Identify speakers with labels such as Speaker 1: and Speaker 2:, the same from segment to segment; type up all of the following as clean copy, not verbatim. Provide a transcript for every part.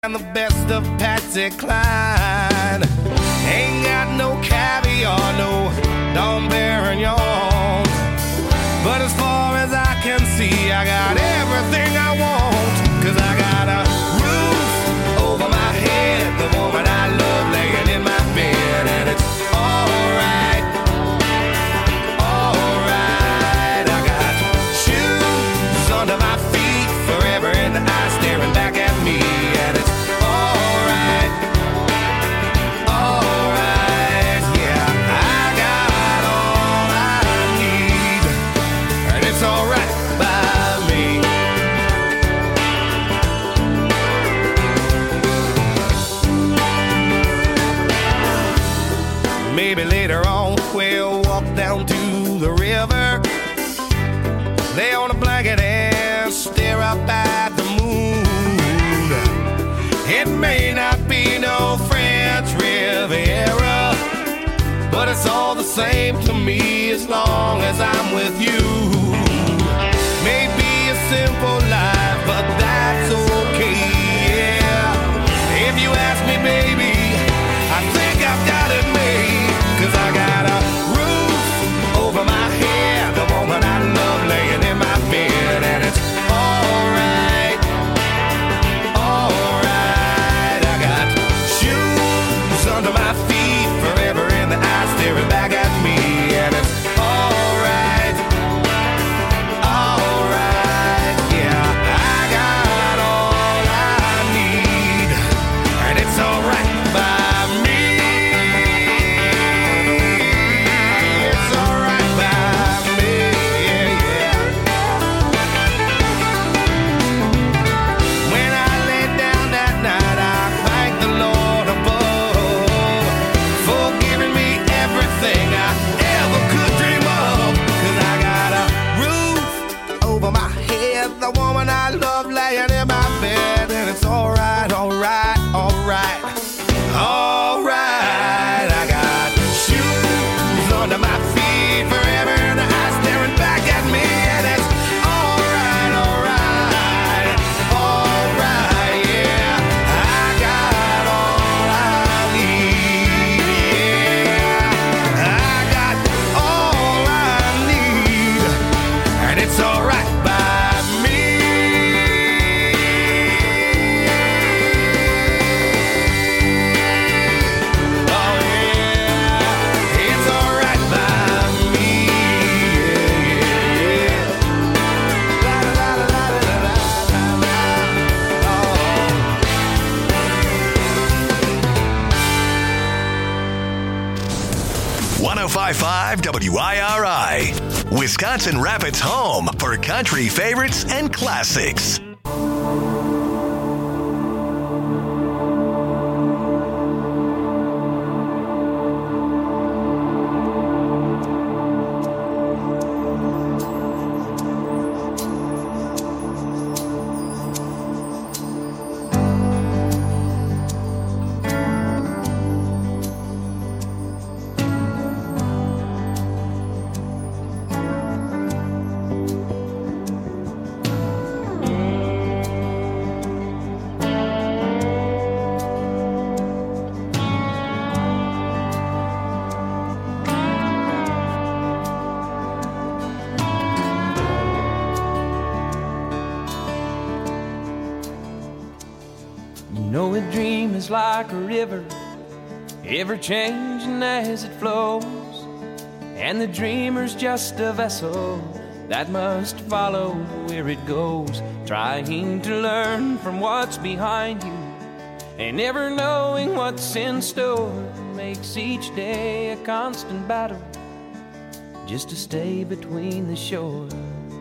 Speaker 1: And the best of Patsy Cline. Ain't got no caviar, no Dom Perignon. But as far as I can see, I got everything I want. 'Cause I got a roof over my head, the woman I love laying in my bed. And it's alright, alright. I got shoes under my feet, forever in the eye staring back at me. And it's alright, alright. Yeah, I got all I need, and it's alright by me. Maybe later on we'll walk down to the river, lay on a blanket and stare up at the moon. It may not be no French Riviera, but it's all the same to me as long as I'm with you. Maybe a simple life, but that's okay, yeah. If you ask me, baby, I think I've got it made. 'Cause I got a roof over my head, the woman I love laying in my bed. And it's alright, alright. I got shoes under my feet, forever in the eye staring back at me. And it's alright, alright. Yeah, I got all I need, and it's alright by me. It's alright by me, yeah, yeah. When I lay down that night, I thank the Lord above for giving me everything I ever could dream of. 'Cause I got a roof over my head, the woman I love laying in my bed. And it's alright, alright, alright, alright. I got shoes under my feet, forever in the eye staring back at me. And it's alright, alright, alright, yeah. I got all I need, yeah. I got all I need, and it's alright by me. Oh yeah, it's alright by me, yeah, yeah, yeah. La la la la la la la la. Oh.
Speaker 2: 105.5 WIRI, Wisconsin Rapids' home for country favorites and classics.
Speaker 3: You know a dream is like a river, ever changing as it flows. And the dreamer's just a vessel that must follow where it goes, trying to learn from what's behind you, and never knowing what's in store makes each day a constant battle just to stay between the shores.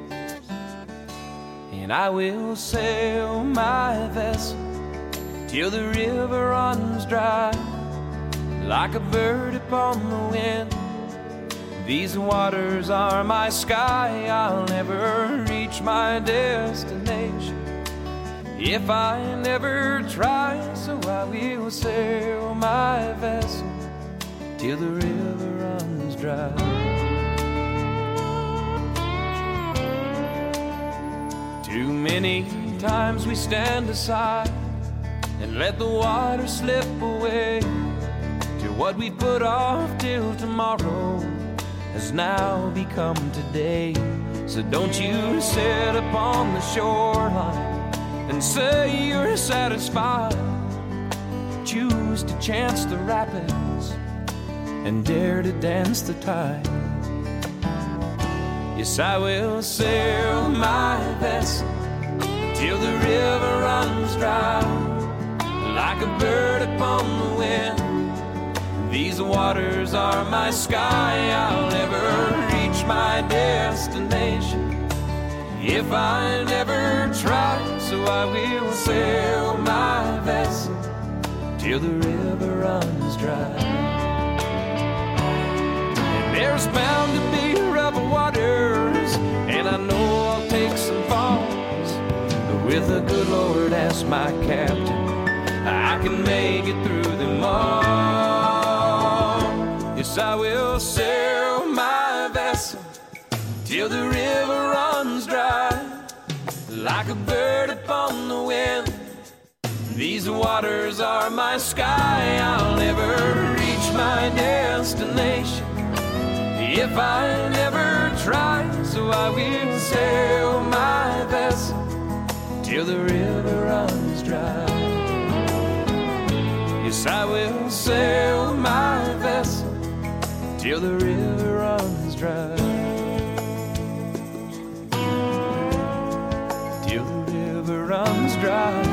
Speaker 3: And I will sail my vessel till the river runs dry, like a bird upon the wind. These waters are my sky, I'll never reach my destination if I never try. So I will sail my vessel till the river runs dry. Too many times we stand aside and let the water slip away. To what we put off till tomorrow has now become today. So don't you sit upon the shoreline and say you're satisfied. Choose to chance the rapids and dare to dance the tide. Yes, I will sail my vessel till the river runs dry. Like a bird upon the wind, these waters are my sky. I'll never reach my destination if I never try. So I will sail my vessel till the river runs dry. And there's bound to be rough waters, and I know I'll take some falls, but with the good Lord as my captain, I can make it through them all. Yes, I will sail my vessel till the river runs dry. Like a bird upon the wind, these waters are my sky. I'll never reach my destination if I never try. So I will sail my vessel till the river runs dry. Yes, I will sail my vessel till the river runs dry. Till the river runs dry.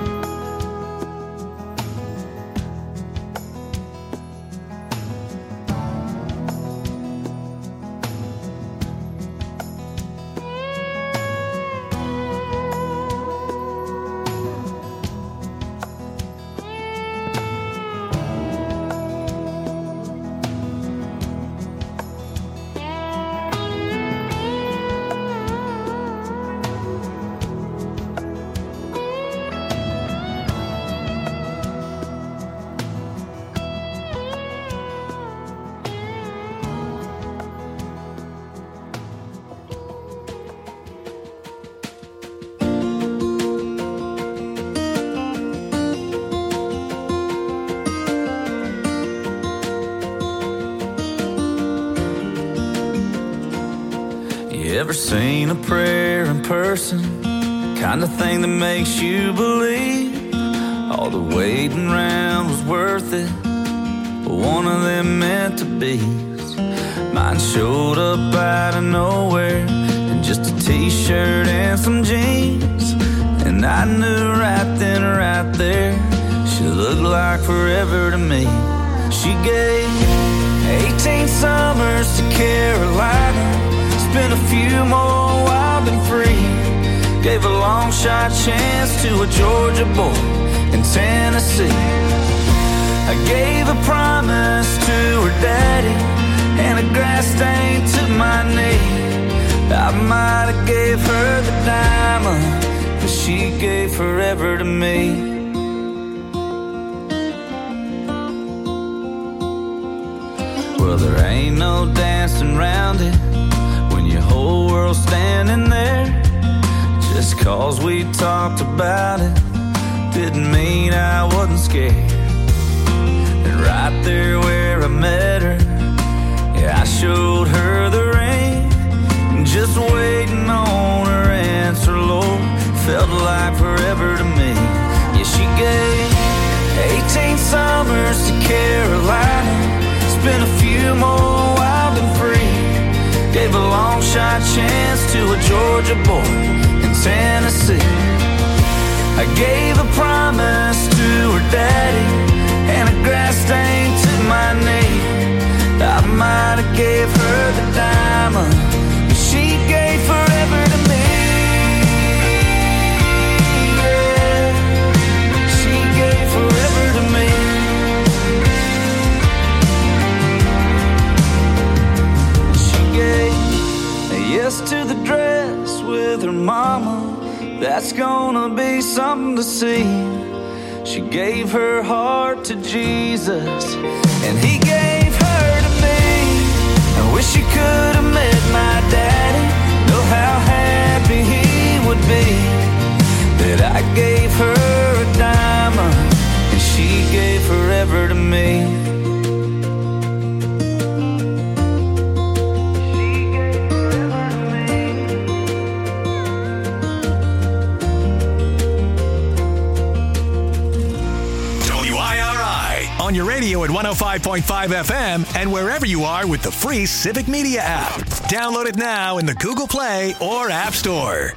Speaker 4: Ever seen a prayer in person? Kind of thing that makes you believe all the waiting around was worth it. One of them meant to be. Mine showed up out of nowhere in just a t-shirt and some jeans, and I knew right then, right there, she looked like forever to me. She gave 18 summers to Carolina, spent a few more wild and free. Gave a long shot chance to a Georgia boy in Tennessee. I gave a promise to her daddy and a grass stain to my knee. I might have gave her the diamond, but she gave forever to me. Well, there ain't no dancing around it when your whole world's standing there. Just cause we talked about it didn't mean I wasn't scared. And right there where I met her, yeah, I showed her the ring. Just waiting on her answer, Lord, felt like forever to me. Yeah, she gave 18 summers to Carolina, spent a few more wild and free. Gave a long shot chance to a Georgia boy in Tennessee. I gave a promise to her daddy and a grass stain to my knee. I might have gave her the diamond, but she gave forever to me. Yeah, she gave forever to me. Yes to the dress with her mama, that's gonna be something to see. She gave her heart to Jesus, and he gave her to me. I wish you could have met my daddy, know how happy he would be that I gave her a dime grandma, and she gave forever to me.
Speaker 2: On your radio at 105.5 FM and wherever you are with the free Civic Media app. Download it now in the Google Play or App Store.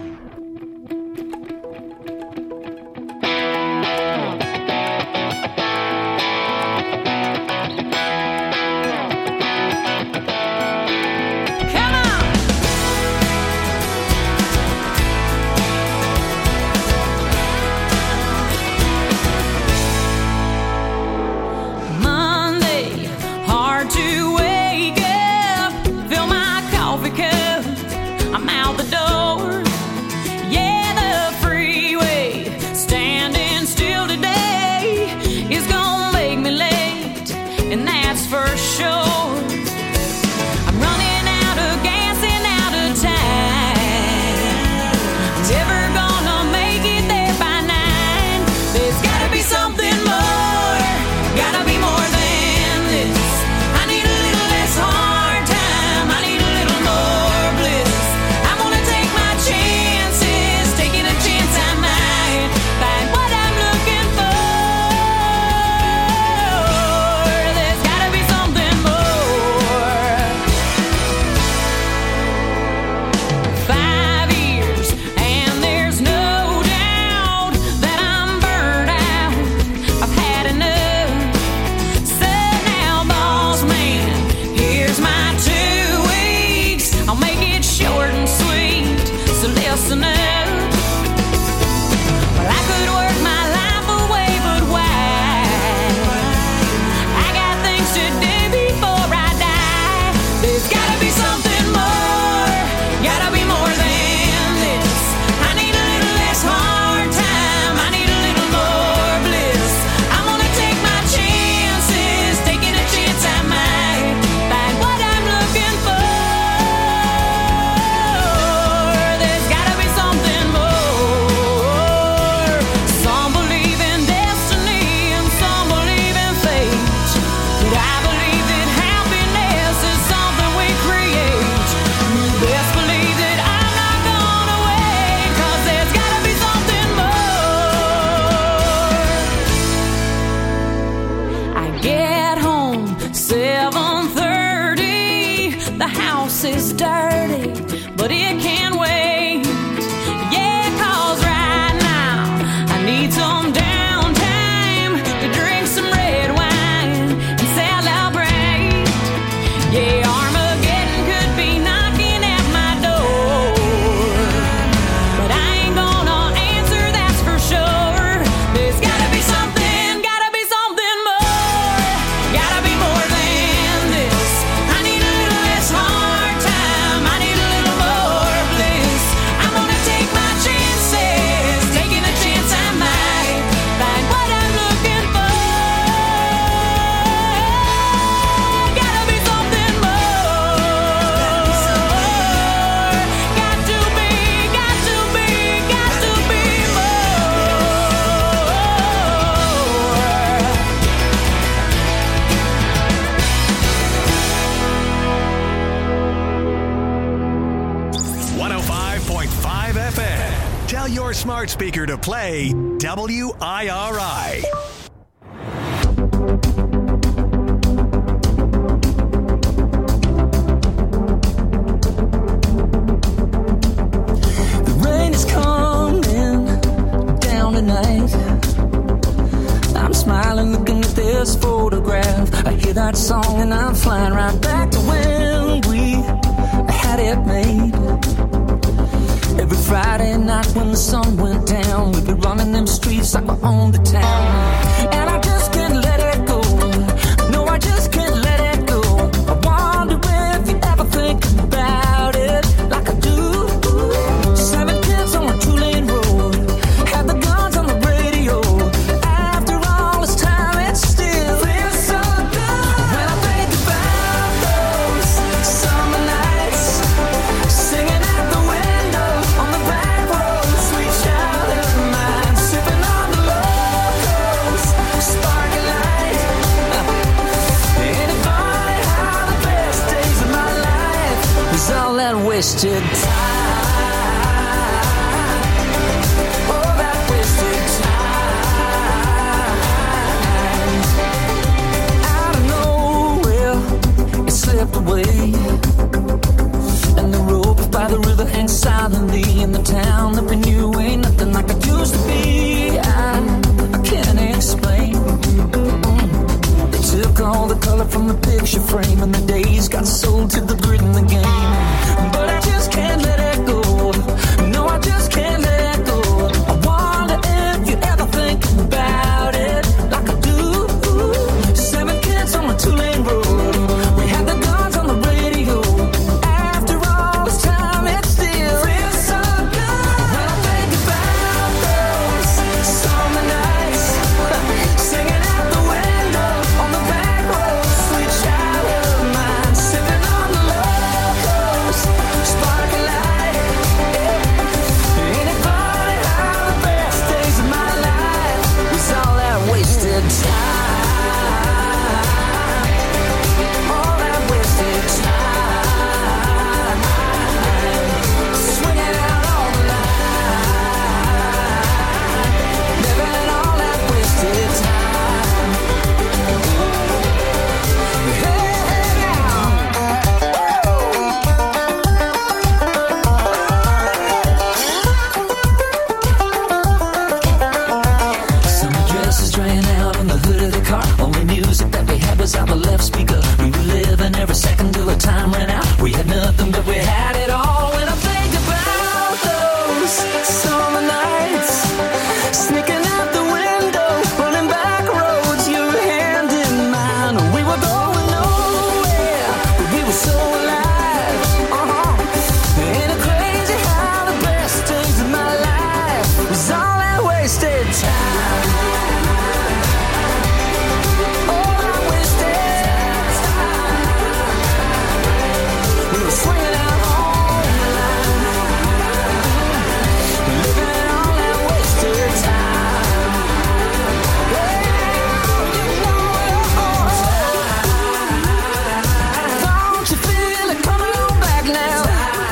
Speaker 2: Smart speaker to play WIRI.
Speaker 5: The rain is coming down tonight. I'm smiling looking at this photograph. I hear that song and I'm flying right back to when we had it made. Every Friday night when the sun went down, we'd be running them streets like we owned the town. And I just can't let it go. No, I just can't let it go. I wonder if you ever think about it like I do. 7 kids on a 2-lane road, had the guns on the radio. After all this time, it still feels so good. When I think about those summer nights, singing at the window on the back road, sweet child of mine, sipping on the love wasted time. All that wasted time. Out of nowhere, it slipped away. And the rope by the river hangs silently in the town that we knew ain't nothing like it used to be. I can't explain. They took all the color from the picture frame, and the days got sold to the grid in the game. But I just can't let it go. No, I just can't let it go. I wonder if you ever think about it like I do. 7 kids on a 2-lane road. We had the guns on the radio. After all this time, it still feels so good. When I think about those summer nights, singing out the window on the back road, sweet child of mine, sipping on the locals, sparkling light. Ain't it funny how the best days of my life was all that wasted time? All that wasted time. Swinging out on the line, living all that wasted time. Hey, now. Summer dresses drying out on the hood of the car. Only music that we had was out the left speaker. We were living every second till the time ran out. We had nothing, but we had it all. When I think about those summer nights, sneaking out the window, running back roads, your hand in mine. We were going nowhere, but we were so alive. Ain't it crazy how the best days of my life was all that wasted time? All that wasted time. We were swinging out on the line, living all that wasted time. Don't you feel it coming on back now?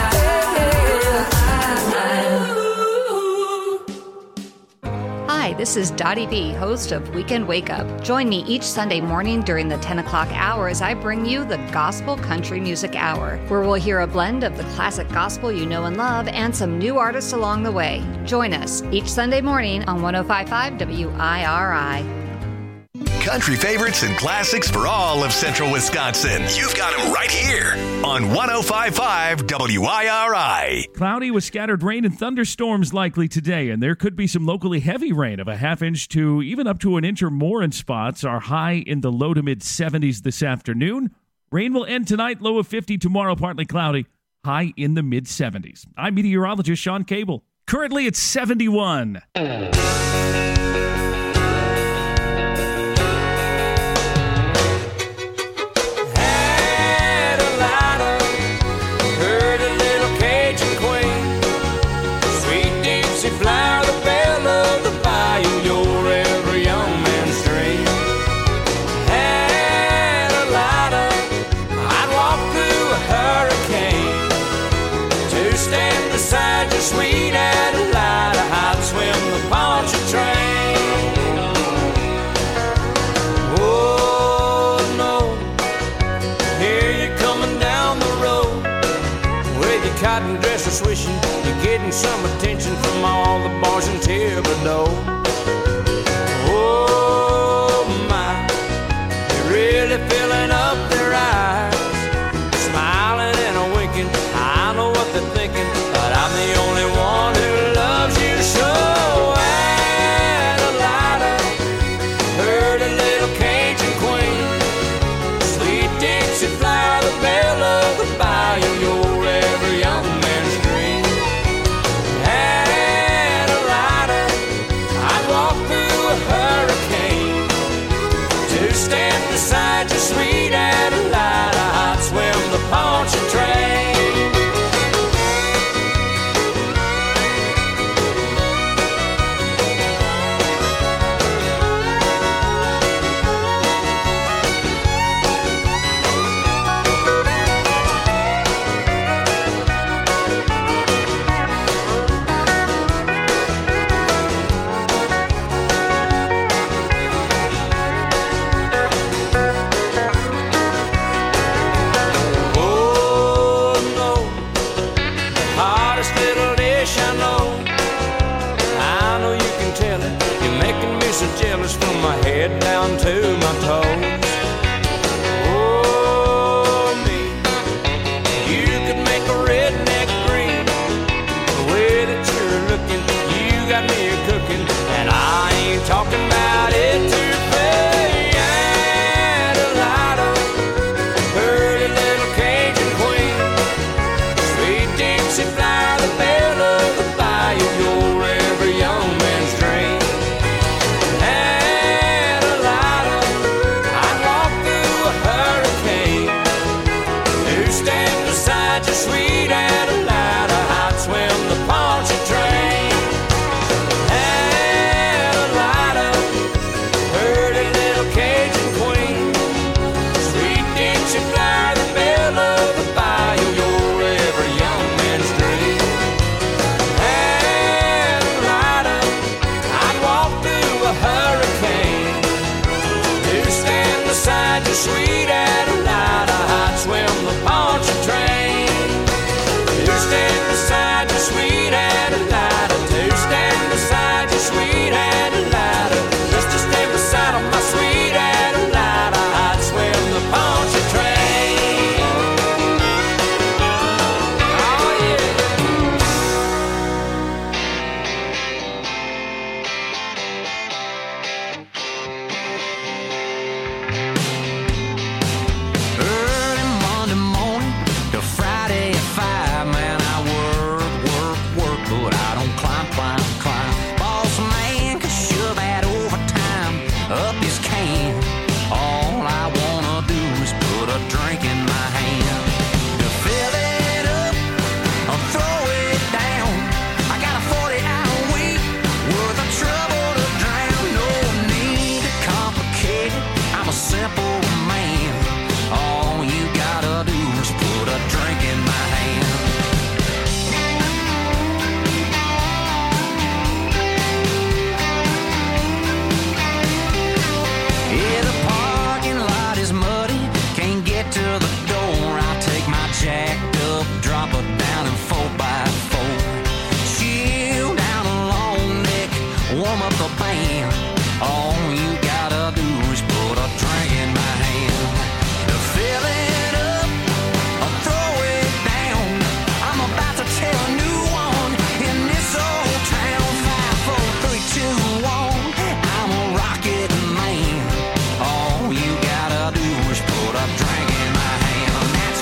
Speaker 6: Hi, this is Dottie B, host of Weekend Wake Up. Join me each Sunday morning during the 10 o'clock hour as I bring you the Gospel Country Music Hour, where we'll hear a blend of the classic gospel you know and love and some new artists along the way. Join us each Sunday morning on 105.5 WIRI.
Speaker 2: Country favorites and classics for all of central Wisconsin. You've got them right here on 105.5 WIRI.
Speaker 7: Cloudy with scattered rain and thunderstorms likely today, and there could be some locally heavy rain of a half inch to even up to an inch or more in spots. Our high in the low to mid 70s this afternoon. Rain will end tonight, low of 50. Tomorrow, partly cloudy, high in the mid 70s. I'm meteorologist Sean Cable. Currently, it's 71.
Speaker 3: Had a lighter, heard a little Cajun queen, sweet Dixie flower, the belle of the bayou, your every young man's dream. Had a lighter, I'd walk through a hurricane to stand beside your sweet Adelida, I'd swim the Pontchartrain. Oh no, here you're coming down the road with your cotton dresser swishing. You're getting some attention from all the boys in Thibodeau. Oh my, they're really filling up their eyes, smiling and a winking. I know what they're thinking, but I'm the only one who loves you so. Adelida, heard a little Cajun queen, sweet Dixie flower, the belle of the bayou, your every young man's dream. Adelida, I shoulders from my head down to my toes. Oh, me, you could make a redneck green. The way that you're looking, you got me cooking, and I ain't talking about it too fast. Adelida, pretty little Cajun queen, sweet Dixie flower, the belle of the bayou, your every young man's dream. Adelida, I'd walk through a hurricane to stand beside you, sweet Adelida. I'd swim the Poncha train. Adelida, pretty little Cajun queen, sweet Dixie flower, the belle of the bayou, your every young man's dream. Adelida, I'd walk through a hurricane to stand beside you, sweet Adelida. I'd swim the Poncha train to stand beside you, sweet Adelida. To stand beside you, sweet Adelida. Just to stand beside of my sweet Adelida. I'd swim the Poncha train. Oh yeah.
Speaker 5: Early Monday morning to Friday at 5, man, I work, but I don't climb. Boss man can shove that overtime up his can. All I wanna do is put a drink in my hand. To fill it up or throw it down, I got a 40-hour week worth of trouble to drown. No need to complicate it, I'm a simple man. All you gotta do is put a drink in my hand. Yeah, the parking lot is muddy, can't get to the door. I take my jacked up, drop it down in 4x4. Chill down a long neck, warm up the band. All you gotta do is put a drink in my hand. To fill it up or throw it down, I'm about to tell a new one in this old town. 5, 4, 3, 2, 1, I'm a rocket man. All you gotta do is put a drink in my hand. That's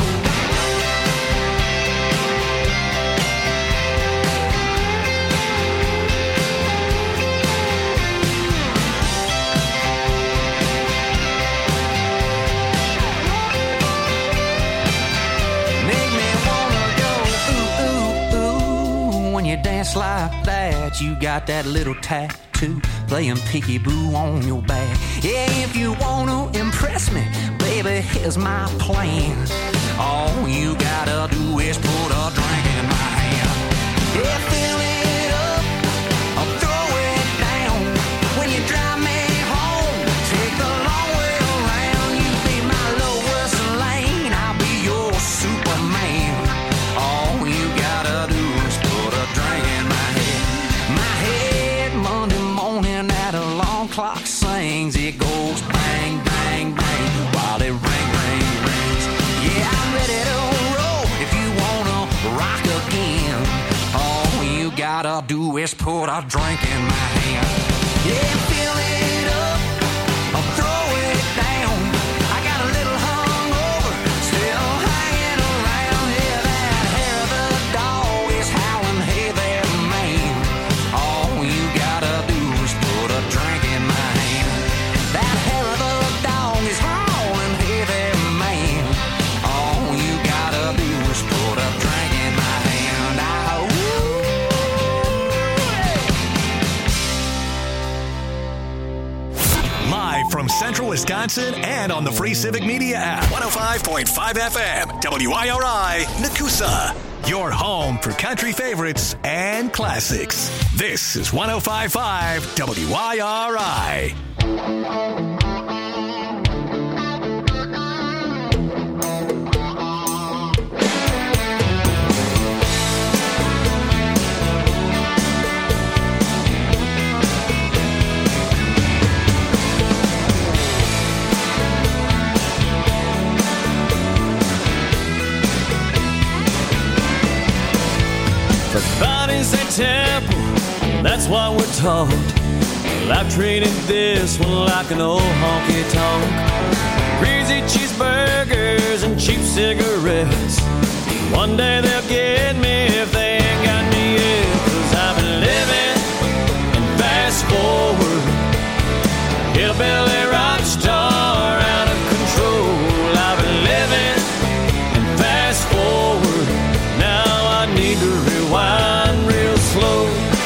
Speaker 5: make me wanna go ooh, ooh, ooh. When you dance like that, you got that little tattoo playing peekaboo on your back. Yeah, if you wanna impress me, baby, here's my plan. All you gotta do is put a drink in my hand. Yeah, fill it up or throw it down. When you drive me home, take the long way around. You be my lowest lane, I'll be your Superman. All you gotta do is put a drink in my head. My head Monday morning at alarm clock sings. It goes bang, bang, bang while it rings. Yeah, I'm ready to roll if you wanna rock again. All you gotta do is put a drink in my hand. Yeah, fill it up or throw it down. I got a little hungover, still hanging around. Yeah, that hair of the dog is howling, hey there, man. All you gotta do is put a drink in my hand. That hair of the dog is howling, hey there, man. All you gotta do is put a drink in my hand.
Speaker 2: Live from Central Wisconsin and on the free Civic Media app. 105.5 FM, WIRI, Nakusa. Your home for country favorites and classics. This is 105.5 WIRI.
Speaker 8: temple, that's what we're taught. Well, I've treated this one like an old honky-tonk. Greasy cheeseburgers and cheap cigarettes. One day they'll get me if they ain't got me yet. 'Cause I've been living and fast forward, hillbilly rock star out of control. I've been living and fast forward, now I need to rewind real slow.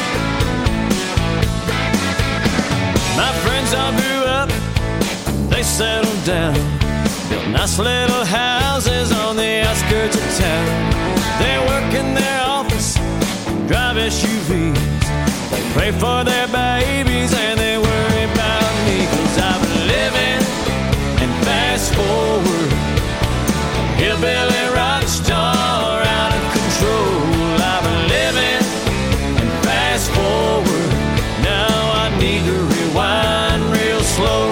Speaker 8: My friends all grew up, they settled down, built nice little houses on the outskirts of town. They work in their office, drive SUVs, they pray for their babies and they worry about me. 'Cause I've been living and fast forward, hillbilly rock star out of control. I've been living and fast forward, now I need to rewind real slow.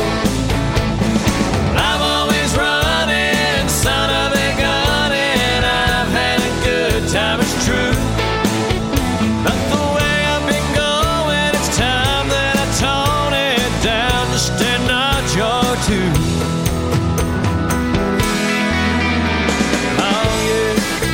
Speaker 8: I'm always running, son of a gun, and I've had a good time, it's true. But the way I've been going, it's time that I tone it down just a notch or two. Oh yeah.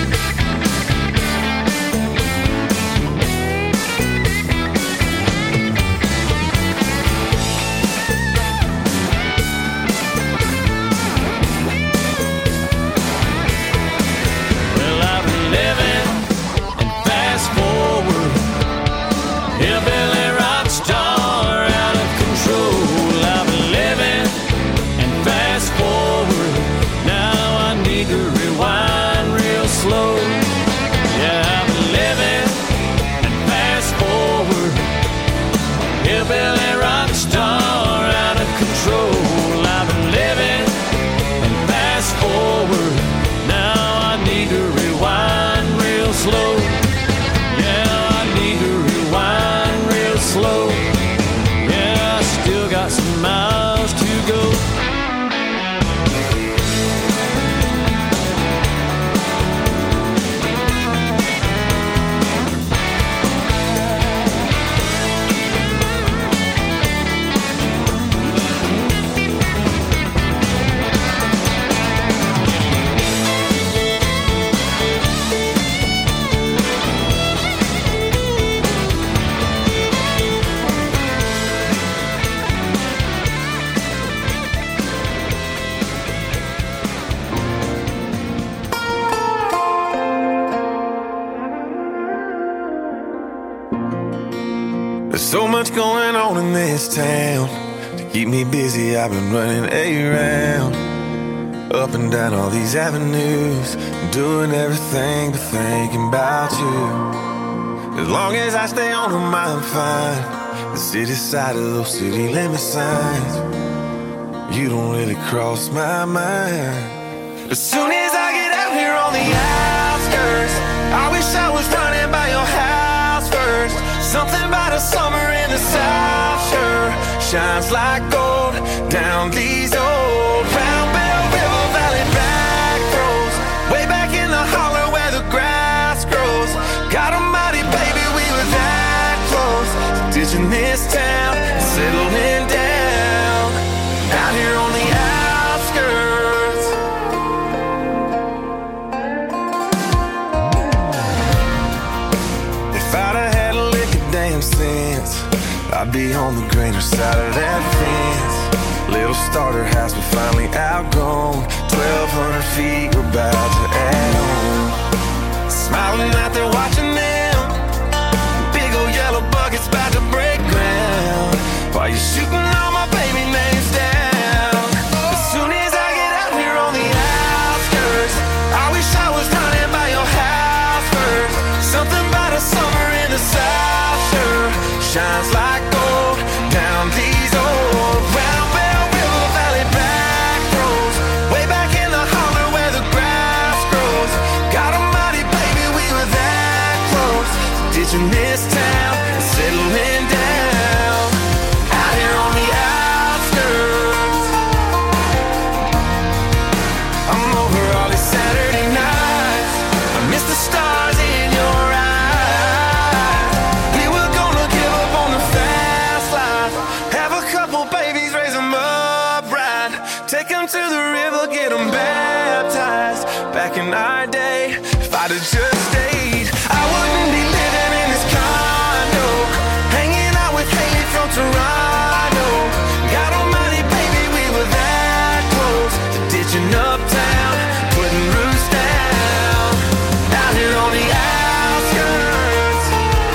Speaker 8: Well, I've been living and fast forward, hillbilly rock star out of control. I've been living and fast forward, now I need to rewind real slow. Yeah, I've been living and fast forward, hillbilly rock star out of control. I've been living and fast forward, now I need to rewind real slow. Yeah, I need to rewind real slow. Yeah, I still got some miles to go.
Speaker 9: There's so much going on in this town. To keep me busy, I've been running around, up and down all these avenues, doing everything but thinking about you. As long as I stay on them, I'm fine. The city side of those city limit signs, you don't really cross my mind. As soon as I get out here on the outskirts, I wish I was running by your house first. Something about a summer in the South sure shines like gold down these old Round Bell River Valley back roads, way back in the holler where the grass grows. God almighty, baby, we were that close to ditching this town and settling down out here on the outskirts. If I'd have had a lick of damn sense, I'd be on the greener side of that fence. Little starter house we finally outgrown, 1,200 feet we're about to add on. Smiling out there watching them, big old yellow buckets about to break ground, while you're shooting all my baby names down. As soon as I get out here on the outskirts, I wish I was running by your house first. Something about a summer in the South sure shines like gold down these old Round Bell River Valley back roads, way back in the holler where the grass grows. God almighty, baby, we were that close to ditching this town and settling down out here on the them to the river, get them baptized. Back in our day, if I'd have just stayed, I wouldn't be living in this condo, hanging out with Haley from Toronto. God almighty, baby, we were that close to ditching uptown, putting roots down, out here on the outskirts.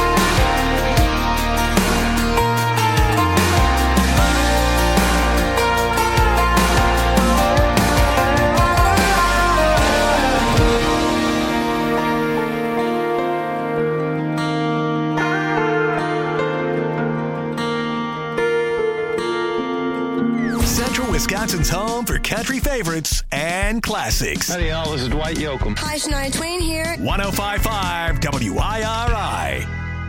Speaker 2: Central Wisconsin's home for country favorites and classics.
Speaker 10: Howdy, y'all. This is Dwight Yoakam.
Speaker 11: Hi, Shania Twain here.
Speaker 2: 105.5 WIRI.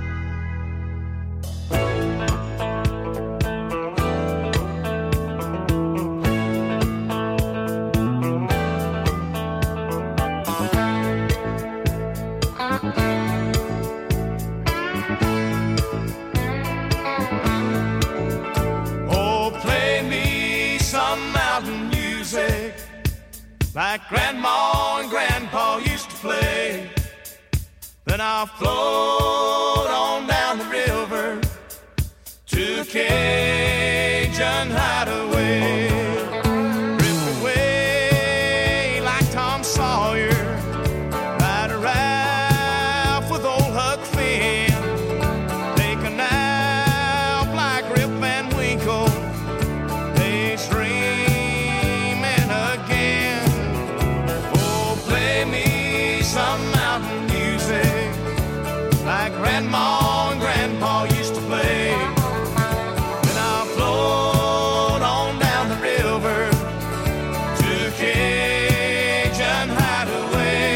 Speaker 1: Oh, play me some mountain music like Grandma and Grandpa used to play. Then I'll float on down the river to Cajun Hideaway. Drift away like Tom Sawyer, ride a raft with old Huck Finn. Take a nap like Rip Van Winkle, daydreaming again. Oh, play me some mountain music like Grandma and Grandpa used to play. Then I'll float on down the river to Cajun Hideaway.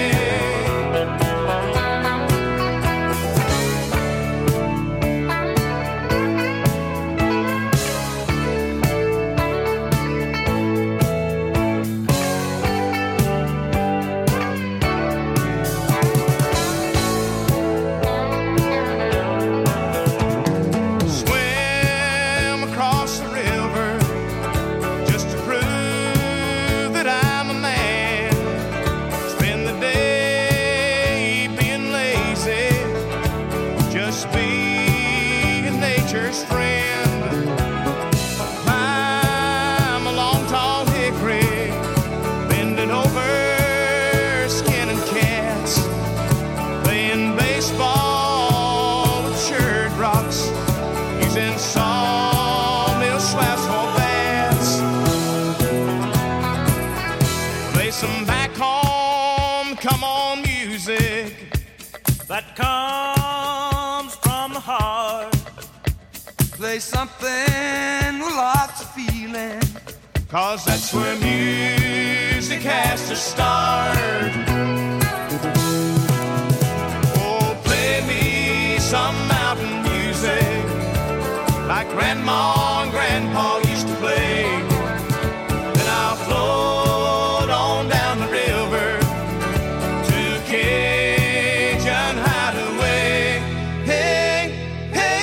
Speaker 1: Swim across the river just to prove that I'm a man. Spend the day being lazy, just being nature's friend. Climb a long tall hickory, bending over, skinning cats, playing baseball with shirt rocks, using sawmill slabs for bats. Play some back home, come on music that comes from the heart. Play something with lots of feeling, 'cause that's where music has to start. Oh, play me some mountain music like Grandma and Grandpa used to play. Then I'll float on down the river to Cajun Hideaway. Hey, hey.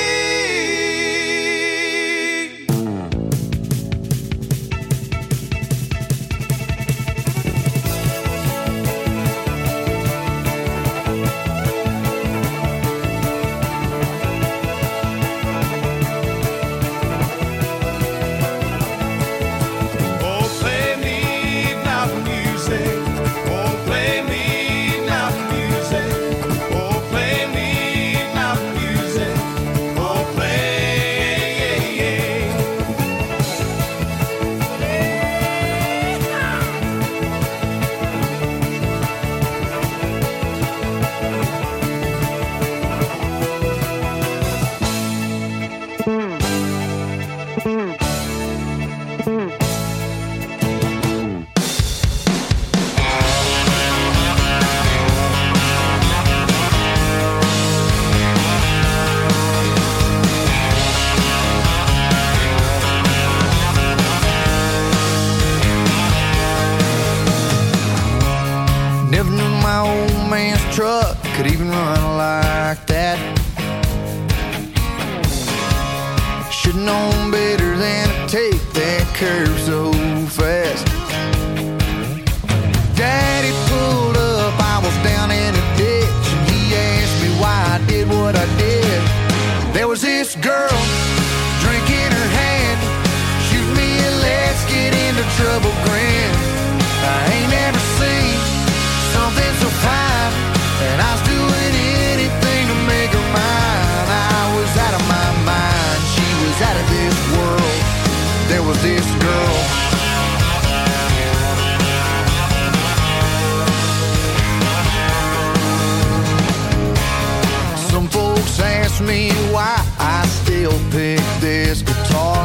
Speaker 1: Oh, play me mountain music. Oh, play me mountain music. Oh, play me mountain music. Oh, play.
Speaker 12: Never knew my old man's truck could even run like that. Should've known better than to take that curve so fast. this girl. Some folks ask me why I still pick this guitar.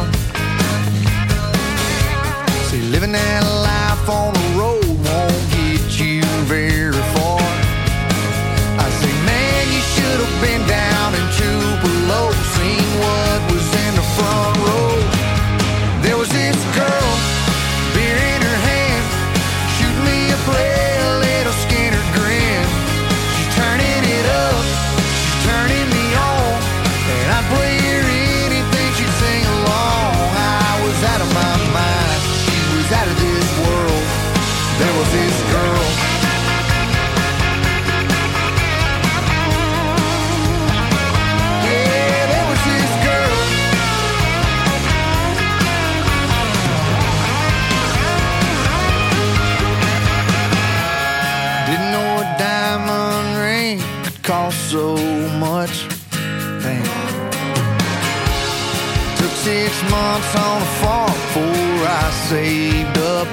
Speaker 12: See, living that life on the road won't get you very far. I say, man, you should have been down in Tupelo, seen what was in the front row. There was this girl, beer in her hand, shooting me a play, a little Skinner grin. She's turning it up, she's turning me on, and I'd play her anything, she'd sing along. I was out of my mind, she was out of this world. There was this girl. Yeah, there was this girl. Didn't know a diamond ring could cost so much. Damn. Took 6 months on a farm before I saved up.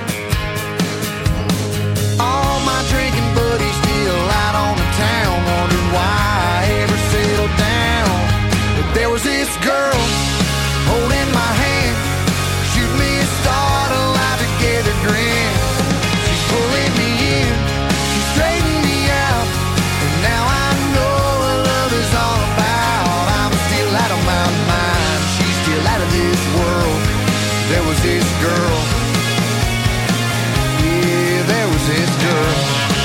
Speaker 12: All my drinking buddies still out on the town, wondering why I ever settled down. But there was this girl holding my hand, shooting me a start, a lie together grin. She's pulling me in, she's straightening me out, and now I know what love is all about. I'm still out of my mind, she's still out of this world. There was this girl. Yeah, there was this girl.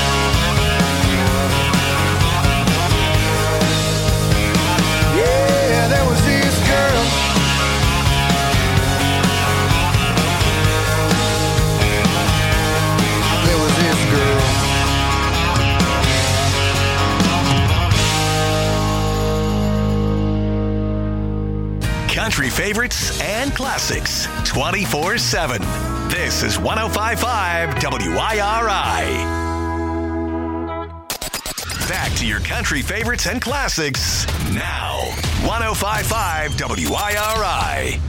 Speaker 12: Yeah, there was this girl. There was this girl.
Speaker 2: Country favorites and classics 24/7. This is 105.5 WIRI. Back to your country favorites and classics now. 105.5 WIRI.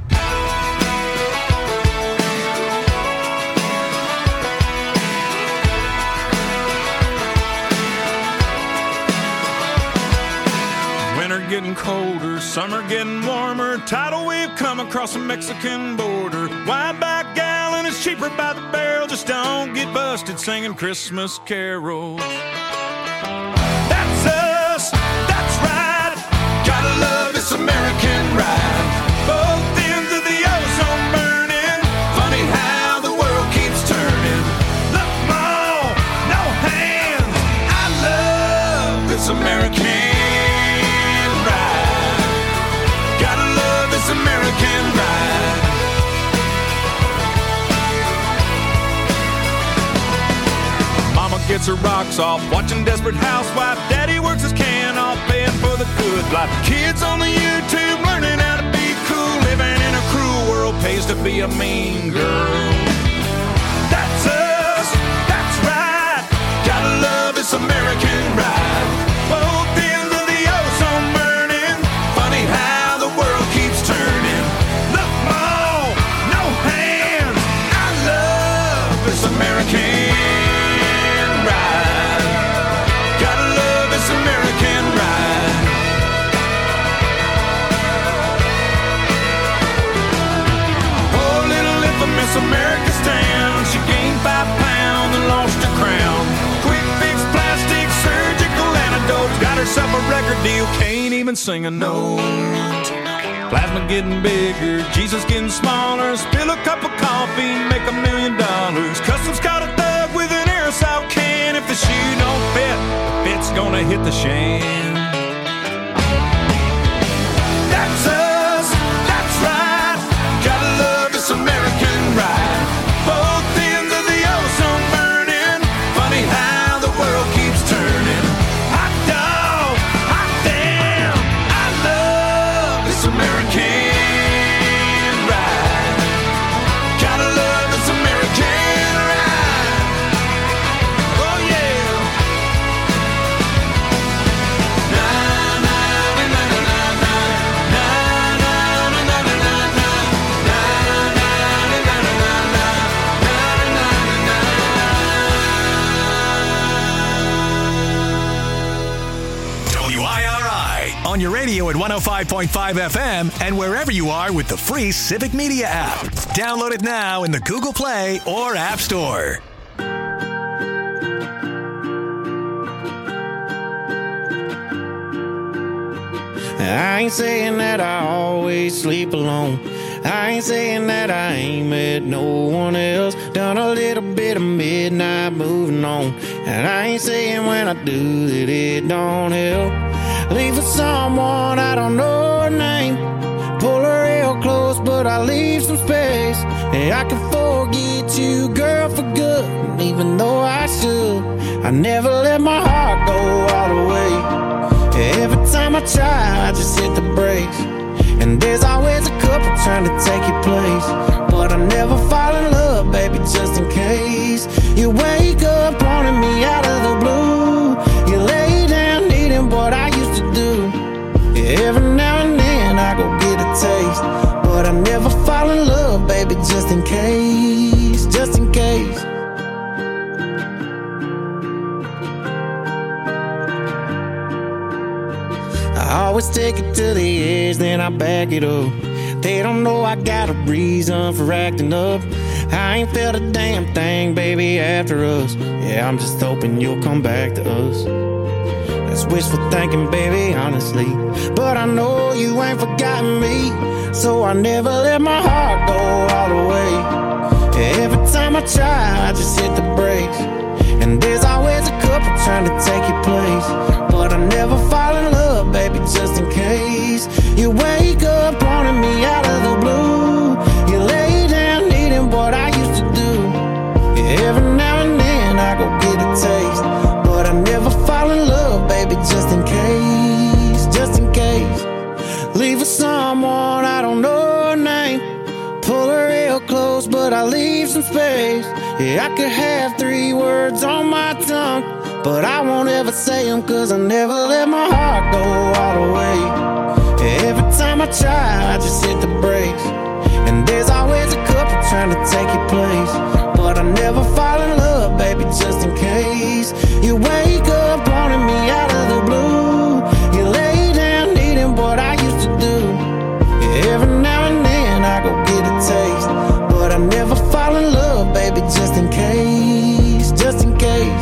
Speaker 10: Winter getting colder, summer getting warmer. Tidal wave come across the Mexican border. Wide back gallon is cheaper by the barrel. Just don't get busted singing Christmas carols. That's us, that's right. Gotta love this American ride. Both ends of the ozone burning. Funny how the world keeps turning. Look, Mom, no hands. I love this American American ride. Mama gets her rocks off, watching Desperate Housewife. Daddy works his can off, paying for the good life. Kids on the YouTube learning how to be cool. Living in a cruel world pays to be a mean girl. That's us, that's right. Gotta love this American ride. Both ends of the ozone burning. Funny how the world keeps turning. Look, Mom, no hands. I love this American ride. Gotta love this American ride. Poor little infamous America's town. She gained 5 pounds and lost her crown. Quick fix, plastic, surgical antidote. Got herself a record deal, can't even sing a note. Plasma getting bigger, Jesus getting smaller. Spill a cup of coffee, make $1 million. Customs caught a thug with an aerosol can. If the shoe don't fit, the fit's gonna hit the shan. That's us, that's right. Gotta love this American ride. Both ends of the ozone burning. Funny how the world keeps turning. Hot dog, hot damn. I love this American ride. Gotta love this American ride. Oh yeah.
Speaker 2: radio at 105.5 FM and wherever you are with the free Civic Media app. Download it now in the Google Play or App Store.
Speaker 11: I ain't saying that I always sleep alone. I ain't saying that I ain't met no one else. Done a little bit of midnight moving on. And I ain't saying when I do that it don't help. Leave for someone I don't know her name. Pull her real close, but I leave some space. And I can forget you, girl, for good. And even though I should, I never let my heart go all the way. Every time I try, I just hit the brakes. And there's always a couple trying to take your place. But I never fall in love, baby, just in case. You wake up wanting me out of the blue. You lay down needing what I used to do. Every now and then I go get a taste. But I never fall in love, baby, just in case. Just in case. I always take it to the edge, then I back it up. They don't know I got a reason for acting up. I ain't felt a damn thing, baby, after us. Yeah, I'm just hoping you'll come back to us. That's wishful thinking, baby, honestly. But I know you ain't forgotten me. So I never let my heart go all the way. Every time I try, I just hit the brakes. And there's always a couple trying to take your place. But I never fall in love, baby, just in case. You wake up wanting me out of the blue. You lay down needing what I used to do. Every now and then I go get a taste. But I never fall in love, baby, just in case. Just in case. Leave for someone I don't know her name. Pull her real close, but I leave some space. Yeah, I could have 3 words on my tongue, but I won't ever say them, cause I never let my heart go all the way. Every time I try, I just hit the brakes. And there's always a couple trying to take your place. But I never fall in love, baby, just in case. You wake up wanting me out of the blue. You lay down needing what I used to do. Every now and then I go get a taste. But I never fall in love, baby, just in case. Just in case.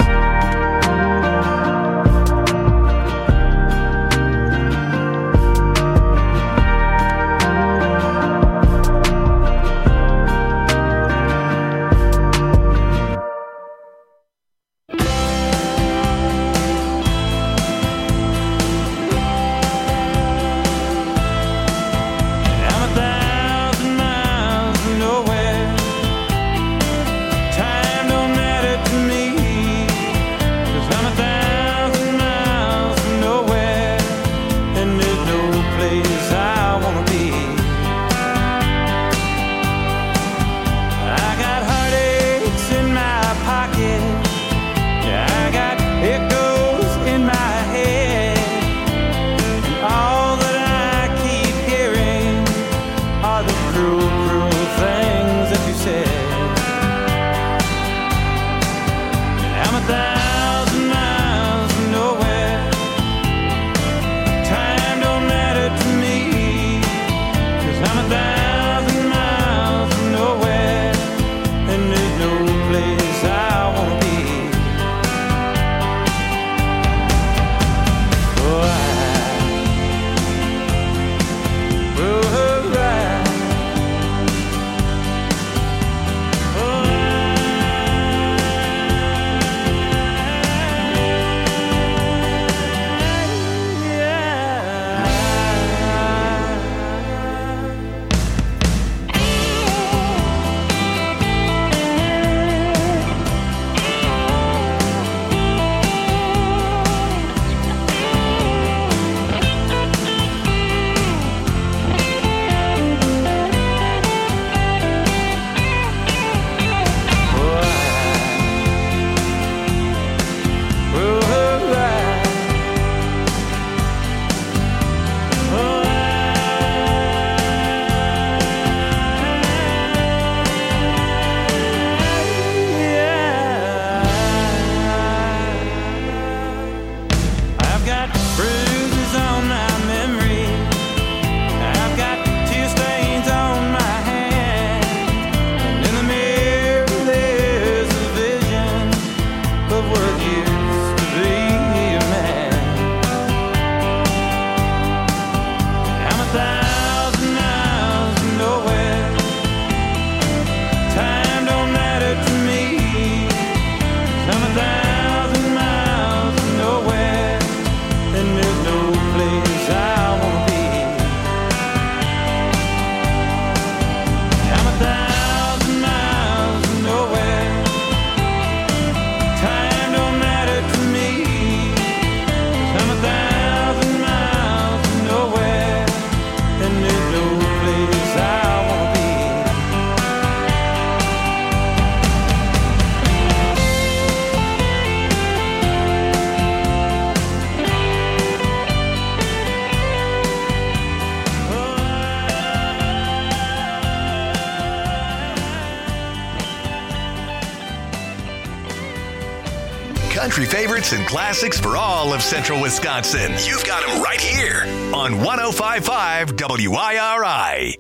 Speaker 2: country favorites and classics for all of Central Wisconsin. You've got them right here on 105.5 WIRI.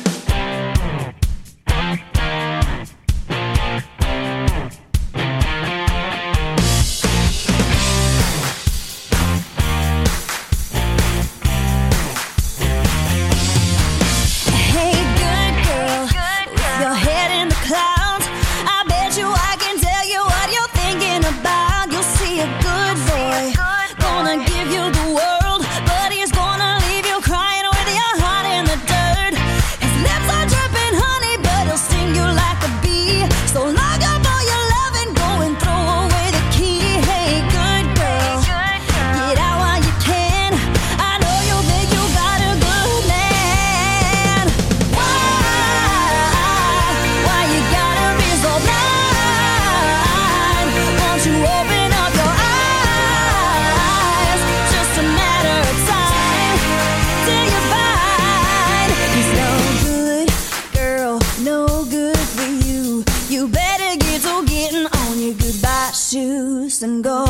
Speaker 13: And go,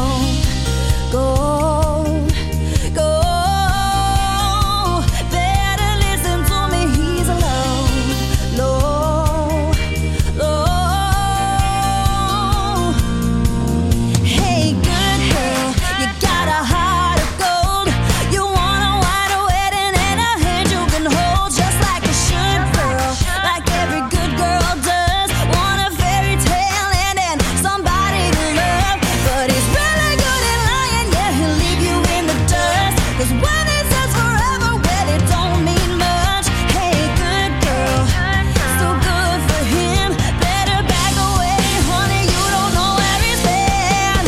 Speaker 13: go, go. Better listen to me, he's alone, low, low. Hey, good girl, you got a heart of gold. You want a wide wedding and a hand you can hold, just like you should, girl, like every good girl does. Want a fairy tale and then somebody to love. But he's really good at lying, yeah, he'll leave you in the dust. 'Cause when he says forever, well, it don't mean much. Hey, good girl, so good for him. Better back away, honey, you don't know where he's been.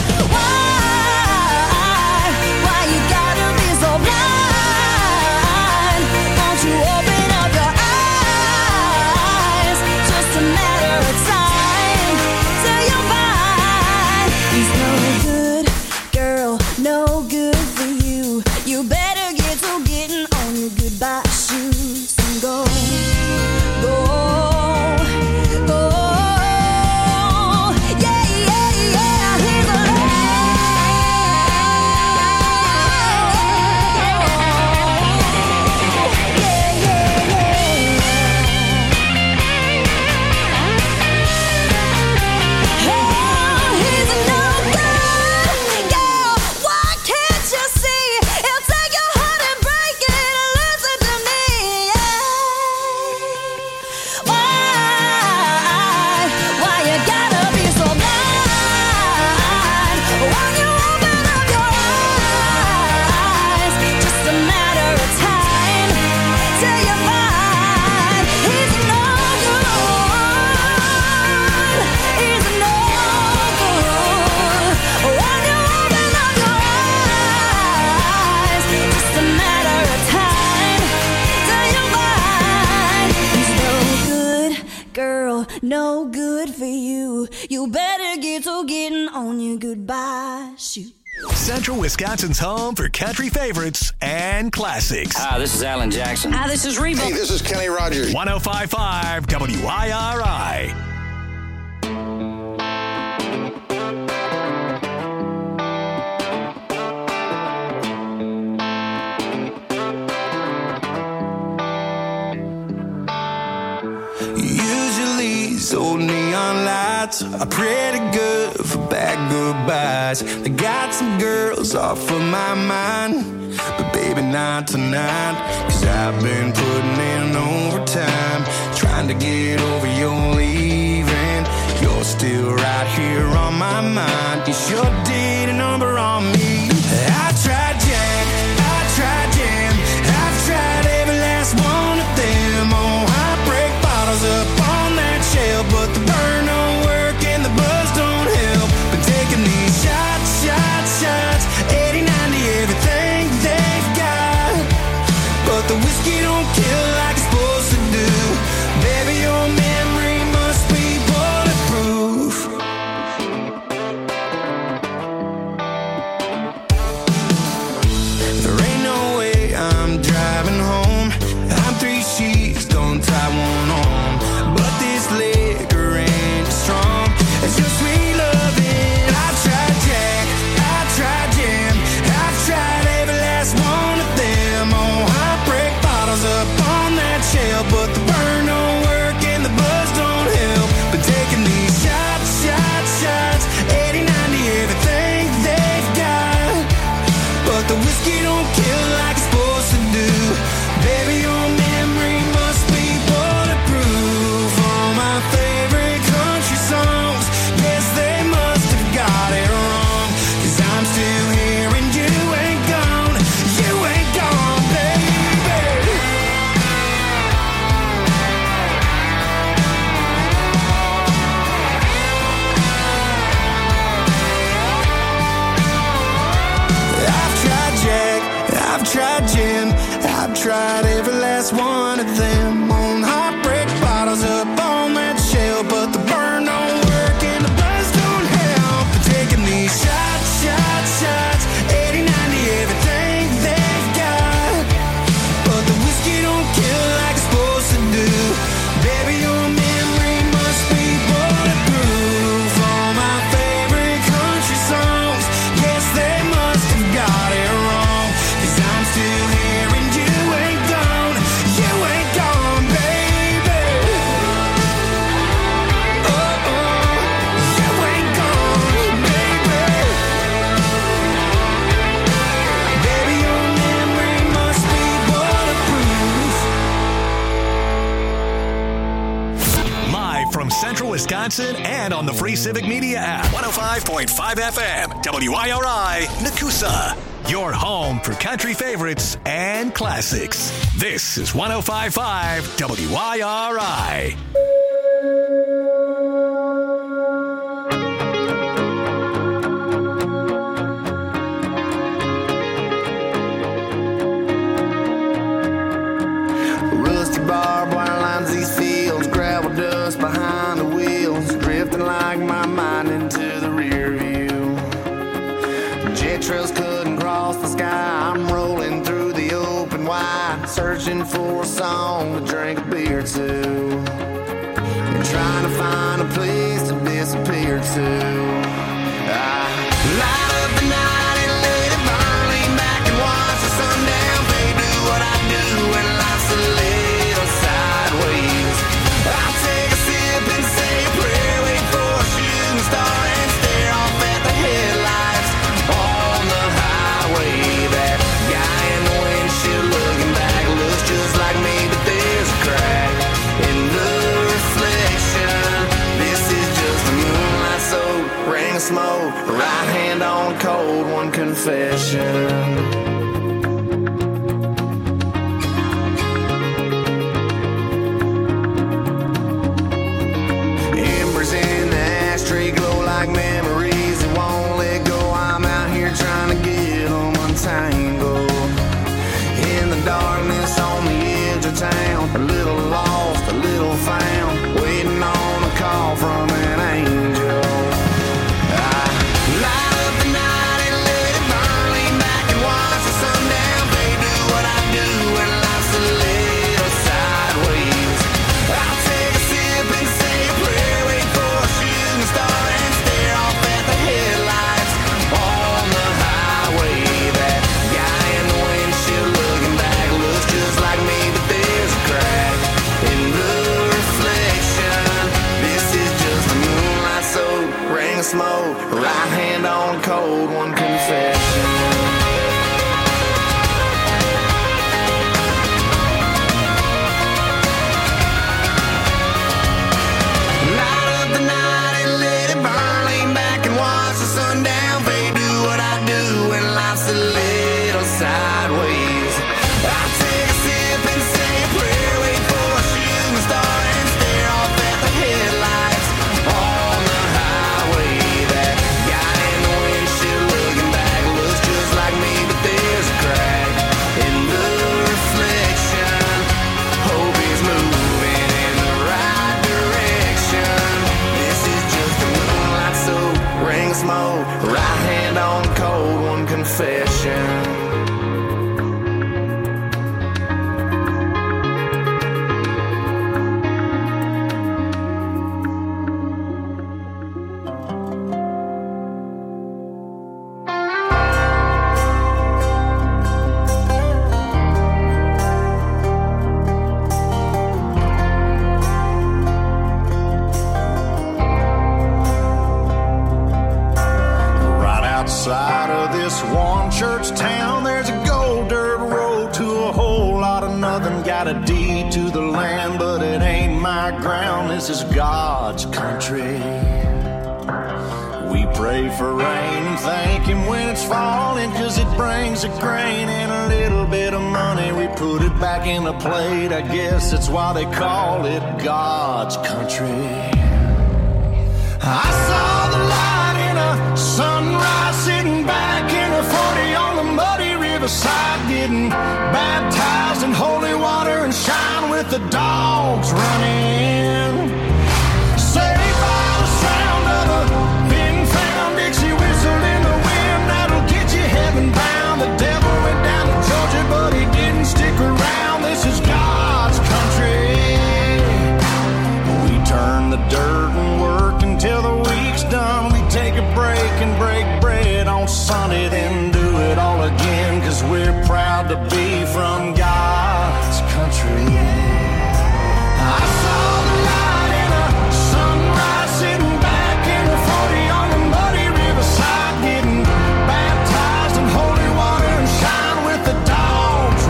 Speaker 13: Why you gotta be so blind? Won't you open up your eyes? Just a matter of time till you find he's no good, girl, no good for you. You better get to getting on your goodbye shoes and go, go, go. Yeah, yeah, yeah, he's he's no good, girl. Why can't you see? He'll take your heart and break it. Listen to me. Why you gotta be so blind? When you open up your eyes, just a matter of time till you find he's no good. He's no good. When you open up your eyes, just a matter of time till you find he's no good, girl, no good for you. You better get to getting on your goodbye shoe.
Speaker 2: Central Wisconsin's home for country favorites and classics.
Speaker 14: Hi, this is Alan Jackson.
Speaker 15: Hi, this is Reba.
Speaker 16: Hey, this is Kenny Rogers.
Speaker 2: 105.5 WIRI.
Speaker 9: Usually these old neon lights are pretty good for bad goodbyes. I got some girls off of my mind, but baby not tonight. 'Cause I've been putting in overtime, trying to get over your leaving. You're still right here on my mind. You sure did a number on me. I tried Jack, I tried Jam, I've tried every last one of them. Oh, I break bottles up on that shelf, but the burn don't work and the buzz don't help. Been taking these shots, shots, shots, 80-90 everything they've got, but the whiskey don't kill like it's supposed to do. Baby, your memory must be bulletproof.
Speaker 2: Central Wisconsin and on the free Civic Media app. 105.5 FM, WIRI, Nakusa. Your home for country favorites and classics. This is 105.5 WIRI.
Speaker 12: Rusty barbed wire lines these fields, gravel dust behind the wheels, drifting like my mind into the rear view. Jet trails couldn't cross the sky. I'm rolling through the open wide, searching for a song to drink a beer to, and trying to find a place to disappear to. I light up the night and let it burn, lean back and watch the sundown fade. Do what I do when life's a little sideways. I'll take a sip and say a prayer, wait for a shooting star and stare off at the headlights on the highway. That guy in the windshield looking back looks just like me, but there's a crack in the reflection. This is just a moonlight soaked ring of smoke, right hand on a cold one confession. In the ashtray glow like memories that won't let go. I'm out here trying to get them untangled. In the darkness on the edge of town, a little lost, a little found, waiting on a call from an angel. I light up the night and let it burn, lean back and watch the sundown fade. Do what I do when life's a little sideways. I'll take a sip and say a prayer, wait for a shooting star and stare off at the headlights on the highway. That guy in the windshield looking back looks just like me, but there's a crack in the reflection. This is just a moonlight soaked ring of smoke, right hand on a cold one confession. Sundown fade, do what I do when life's a little sideways. I take a sip and say a prayer, wait for a shooting star and stare off at the headlights on the highway. That guy in the windshield looking back looks just like me, but there's a crack in the reflection. Hope he's moving in the right direction. This is just a moonlight soaked ring of smoke, right hand on cold one confession.
Speaker 14: Outside of this one church town, there's a gold dirt road to a whole lot of nothing. Got a deed to the land, but it ain't my ground. This is God's country. We pray for rain and thank Him when it's falling, 'cause it brings a grain and a little bit of money. We put it back in the plate, I guess that's why they call it God's country. I saw the light in a sunrise, sitting back in a 40 on the muddy riverside, getting baptized in holy water and shine with the dogs running. Saved by the sound of a been found Dixie whistle in the wind, that'll get you heaven bound. The devil went down to Georgia, but he didn't stick around. This is God's country. We turn the dirt and work until the week's done. We take a break and break bread on Sunday, then do it all again, 'cause we're proud to be from God's country. I saw the light in a sunrise, sitting back in the 40 on the muddy riverside, getting baptized in holy water and shine with the dogs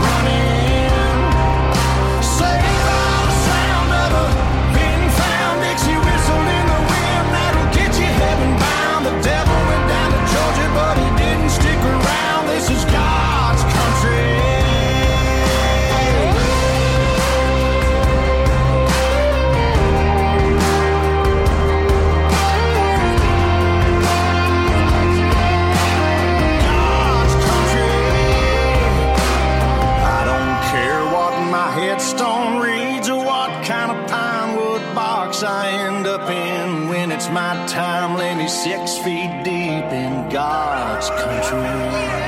Speaker 14: running. Saved by the sound of a been found Dixie whistle when it's my time, lay me 6 feet deep in God's country.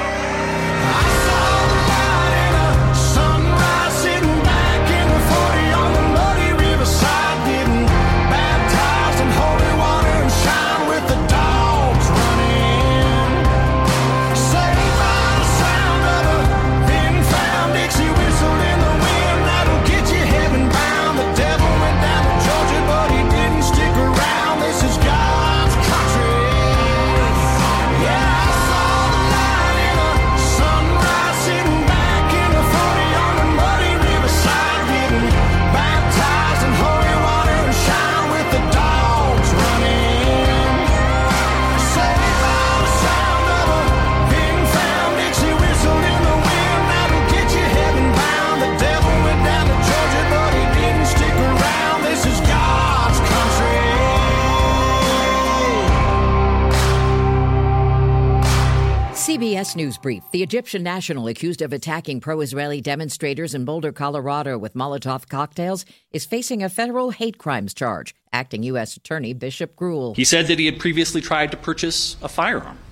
Speaker 15: CBS News Brief. The Egyptian national accused of attacking pro-Israeli demonstrators in Boulder, Colorado with Molotov cocktails is facing a federal hate crimes charge. Acting U.S. Attorney Bishop Gruhl.
Speaker 16: He said that he had previously tried to purchase a firearm.